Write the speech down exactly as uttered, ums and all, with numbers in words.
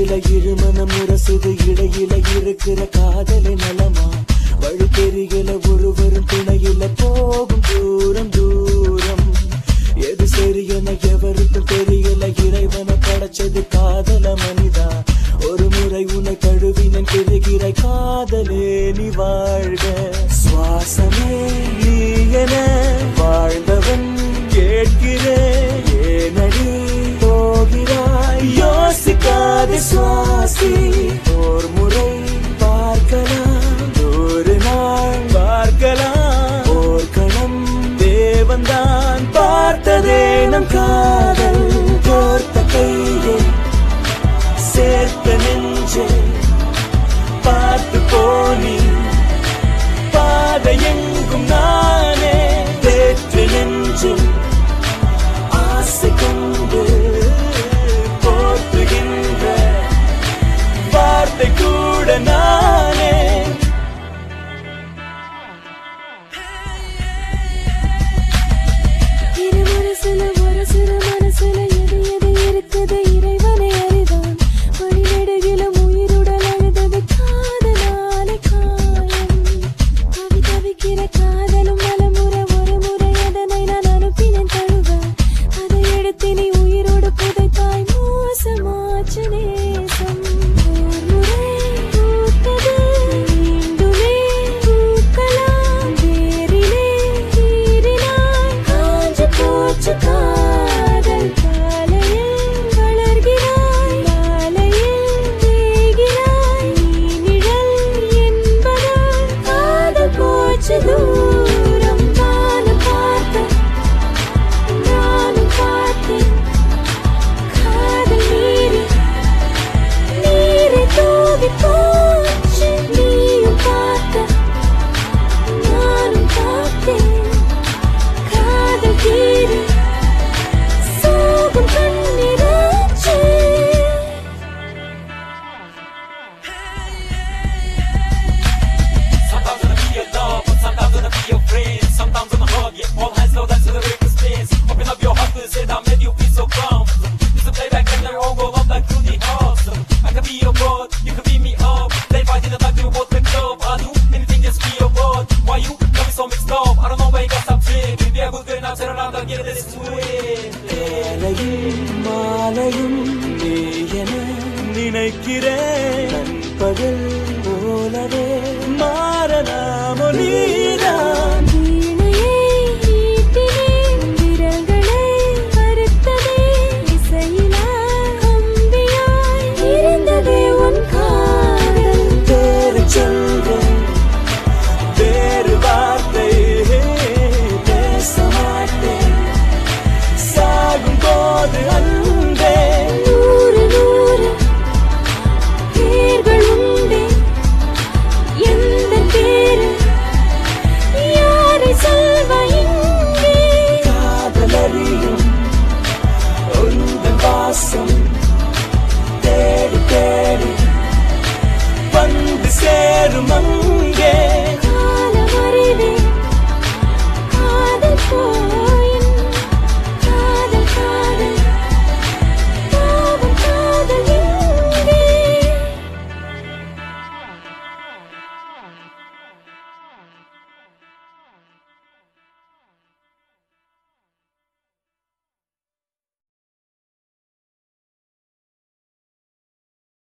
மனசுல இருமனம் முரசுது இடையில இருக்கிற காதலை நலமா வழி தெரியல ஒருவரும் துணையில போகும் தூரம் தூரம் எது சரியென எவருக்கும் தெரியல இறைவனை படைச்சது காதல மனிதா ஒரு முறை உன்னை தழுவினன் பெறுகிற காதலே நீ வாழ்க சுவாசமே நீ என வாழ்ந்தவன் கேட்கிறேன் ஏனடி போகிறாய் யோசிக்காத சுவாசி ஒரு முறை பார்க்கலாம் ஒரு நாள் பார்க்கலாம் ஓர் கணம் தேவன்தான் பார்த்ததே நம் காதல் கோர்த்த கையை சேர்த்த நெஞ்சே பார்த்து போனி பாதை எங்கும் நானே தேற்று நெஞ்சில் ஆசை கொண்டு போற்றுகின்ற வார்த்தை கூட நானே இரு மனசுல ஒரு சிறு மனசுல எது எது இருக்குது இறைவனை அறிதான் வழி நெடுகிலும் உயிருடல் அழுதது காதலாலே காயம் தவி தவிக்கிற காதலும் மலமுறை ஒரு முறை அதனை நான் அனுப்பினேன் தழுவ அதை எடுத்து நீ உயிரோடு புதைத்தாய் மோசமாச்சு நேசம் ஓர் முறை பூத்தது மீண்டுமே பூக்கலாம் வேரிலே கீறினாய் காஞ்சு போச்சு காதல் காலையில் வளர்கிறாய் மாலையில் தேய்கிறாய் நீ நிழல் என்பதால் காதல் போச்சு தூரம் நானும் பார்த்தேன் நானும் பார்த்தேன் காதல் நீரி நீரை தூவி போச்சு நீயும் பார்த்த நானும் பார்த்தேன் காதல் தீரி சோகம் கண்ணீராச்சு Sometimes gonna be your love, but sometimes gonna be your friend. Sometimes gonna hug you, all hands low, that's the way it spins. Open up your heart to say that made you feel so comfortable. It's a playback and they're all go up like through the awesome. I can be your bud, you can be me up. They fight in the night, we both make love. I do anything just be your bud. Why you got me so mixed up? I don't know why you got some trick. Maybe I was good, now turn around and get this to it. வேலையும் மாலையும் நீ என நினைக்கிறேன் பகல் போலவே மாறலாமோ நீதான்